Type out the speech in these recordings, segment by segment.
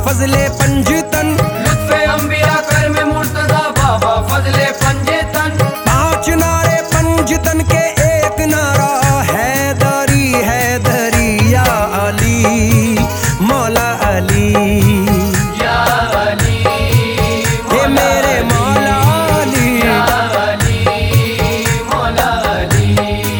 फजले पंजतन, लुत्फ़े अंबिया कर्म मुर्तज़ा बाबा फजले पंजतन। पांच नारे पंजतन के एक नारा हैदरी हैदरी या अली मौला अली, या अली हे मेरे मौला अली। या अली मौला अली।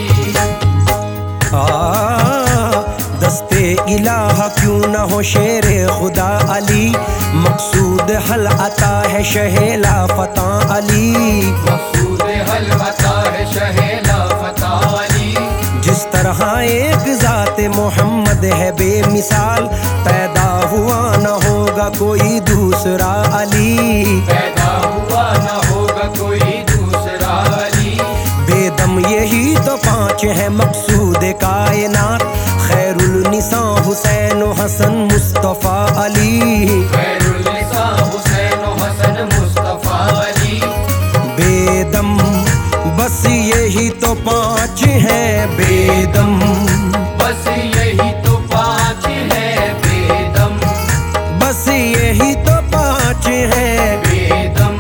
दस्ते इलाहा क्यों न हो शेरे खुदा अली, मकसूद हल आता है शहेला फता अली। मकसूद हल आता है शहेला फता अली। जिस तरह एक ज़ात मोहम्मद है बेमिसाल, पैदा हुआ न होगा कोई दूसरा अली। पैदा हुआ न होगा कोई दूसरा अली। बेदम यही तो पांच है मकसूद कायनात, खैरुल निसा हुसैन हसन मुस्तफ़ा अली। खैरुल निसा हुसैन हसन मुस्तफ़ा अली। बेदम बस यही तो पांच है बेदम, बस यही तो पाँच है बेदम। बस यही तो पांच है। बेदम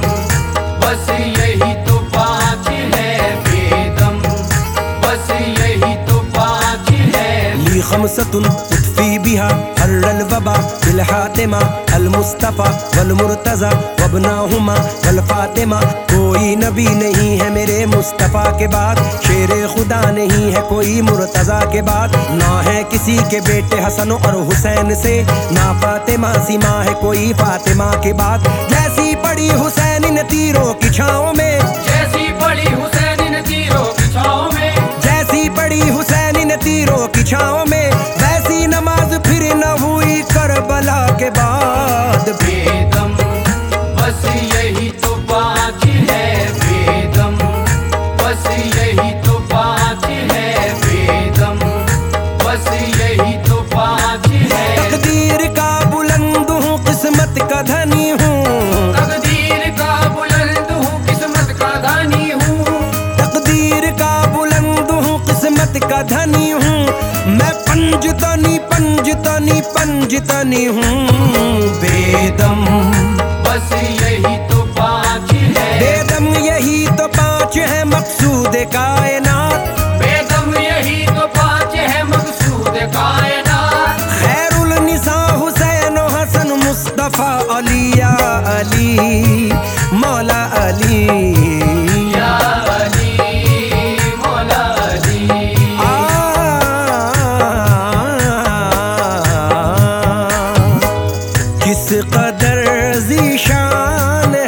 बस यही तो पाँच है बेदम। बस यही तो पाँच है। ली खमसतुन उत्फी बिहा हर्रल वबा बिल हातिमा अल मुस्तफ़ा वल मुर्तज़ा वबनाहुमा वल फातिमा। कोई नबी नहीं है मेरे मुस्तफ़ा के बाद, शेरे खुदा नहीं है कोई मुर्तज़ा के बाद। ना है किसी के बेटे हसन और हुसैन से, ना फातिमा सीमा है कोई फातिमा के बाद। जैसी पड़ी हुसैन इन तीरों की छाँव में, जैसी पड़ी हुसैन इन तीरों की छाँव में। जैसी पड़ी हुसैन इन तीरों की छाँव में, वैसी नमाज फिर न हुई करबला के बाद। बेदम बस यही तो पाँच है बेदम। बस यही तो पाँच है बेदम। बस यही तो पाँच है। तकदीर का बुलंद हूँ किस्मत का धनी हूँ, तकदीर का बुलंद हूँ किस्मत का धनी हूँ। तकदीर का बुलंद हूँ किस्मत का धनी हूँ। मैं पंजतनी पंजतनी पंजतनी हूँ बेदम। बस यही तो पाँच है। बेदम यही तो पांच है मकसूद कायनात, बेदम यही तो पाँच है मकसूद कायनात। खैरुल निसा हुसैन हसन मुस्तफ़ा अली या अली मौला अली। या अली मौला अली। किस कदर ज़ीशान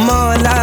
मौला